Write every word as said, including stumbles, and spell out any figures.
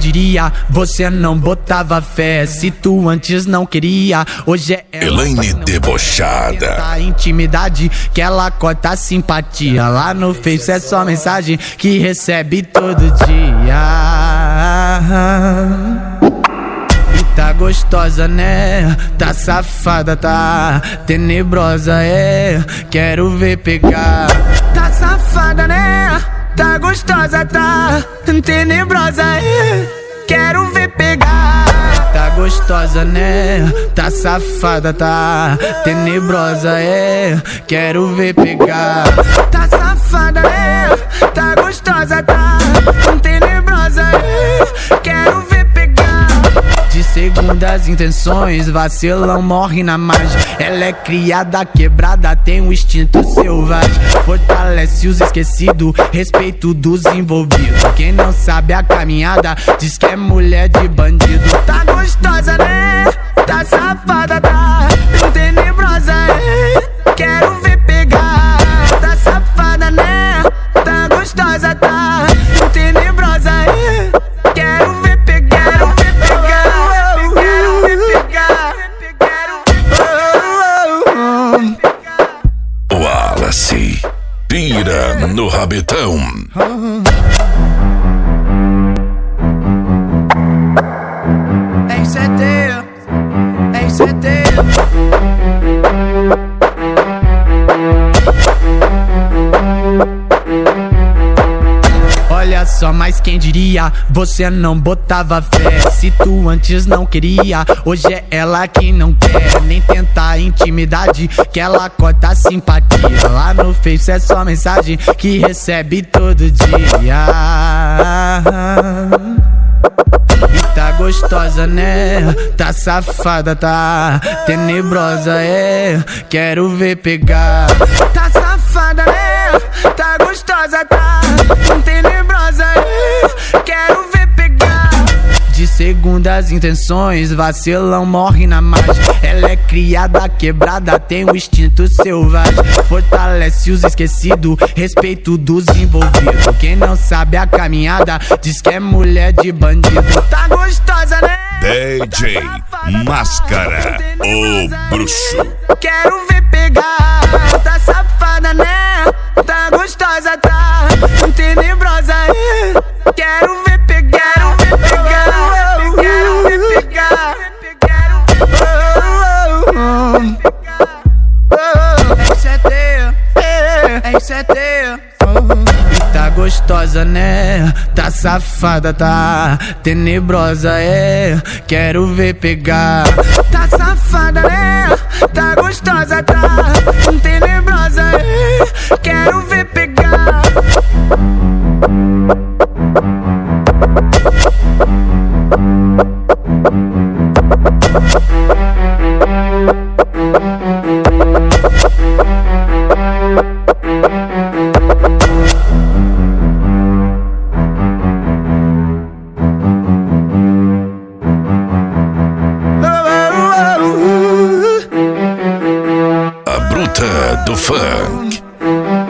diria, você não botava fé. Se tu antes não queria, hoje é ela. Elaine debochada. A intimidade que ela cota simpatia. Lá no Face é só mensagem que recebe todo dia. E tá gostosa, né? Tá safada, tá tenebrosa, é. Quero ver pegar. Tá safada, né? Tá gostosa, tá tenebrosa, é. Quero ver pegar. Tá gostosa, né? Tá safada, tá tenebrosa, é. Quero ver pegar. Tá safada, né? Tá gostosa, tá tenebrosa, é. Quero ver pegar. De segundas intenções, vacilão morre na margem. Ela é criada, quebrada, tem um instinto selvagem. Fortalece os esquecidos, respeito dos envolvidos. Quem não sabe a caminhada, diz que é mulher de bandido. Tá gostosa, né? Tá safada, tá tenebrosa, é. Quero ver pegar. Tá safada, né? Tá gostosa, tá tenebrosa, é. Quero ver pegar. Wallace, pira no rabetão. É isso, é teu. É isso, é teu. Olha só, mas quem diria, você não botava fé. Se tu antes não queria, hoje é ela que não quer nem tentar intimidade, que ela cota simpatia. Lá no Face é só mensagem que recebe todo dia. E tá gostosa, né? Tá safada, tá tenebrosa, é. Quero ver pegar. Tá safada, né? Tá gostosa, tá tenebrosa, é. Quero ver pegar. De segundas intenções, vacilão morre na margem. Ela é criada, quebrada, tem um instinto selvagem. Fortalece os esquecidos, respeito dos envolvidos. Quem não sabe a caminhada, diz que é mulher de bandido. Tá gostosa, né? D J Máscara, o bruxo. Quero ver pegar. Tá safada, né? Tá gostosa, tá tenebrosa, é. Quero ver pegar. Quero ver pegar. Quero ver pegar. É isso, é teu. É isso, é teu. E tá gostosa, né? Tá safada, tá tenebrosa, é. Quero ver pegar. Tá safada, né? Tá gostosa, tá tenebrosa, é. Quero ver pegar. A bruta do funk.